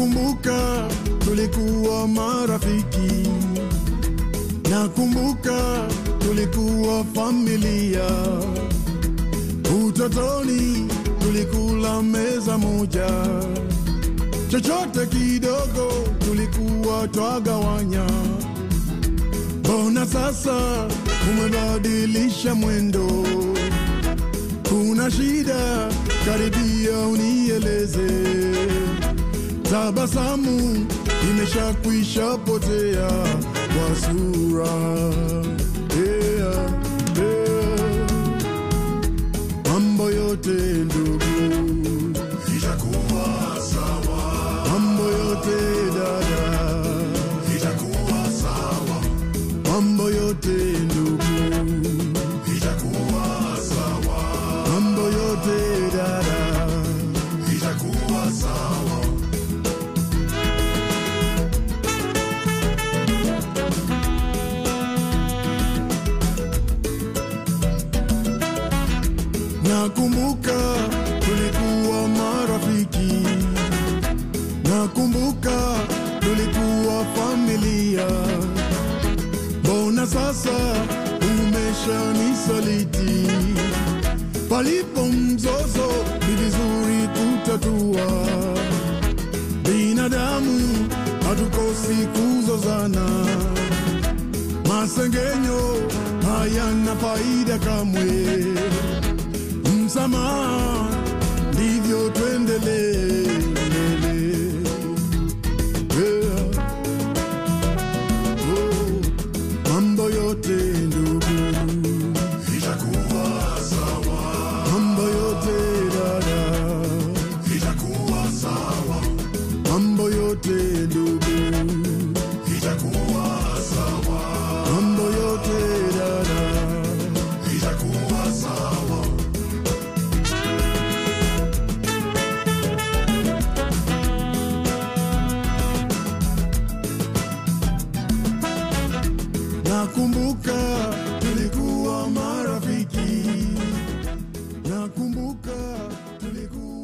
Nakumbuka tulikuwa marafiki, nakumbuka tulikuwa familia. Utotoni tulikula meza moja, chochote kidogo tulikuwa twagawanya. Mbona sasa umebadilisha mwendo? Kuna shida? Karibia unieleze. Tabasamu imeshakwisha potea kwa sura. Mambo yote ndugu itakuwa sawa. Mambo yote dada itakuwa sawa. Mambo yote ndugu itakuwa sawa. Mambo yote dada itakuwa sawa. Nakumbuka tulikuwa marafiki, nakumbuka tulikuwa familia. Mbona sasa umeshanisaliti? Palipo mzozo ni vizuri kutatua. Binadamu hatukosi kuzozana, masengenyo hayana faida kamwe. Msamaha ndivyo tuendelee. Mambo yote ndugu itakuwa sawa. Mambo yote dada itakuwa sawa. Mambo yote ndugu itakuwa sawa. Mambo yote dada itakuwa sawa. Nakumbuka tulikuwa marafiki, nakumbuka tulikuwa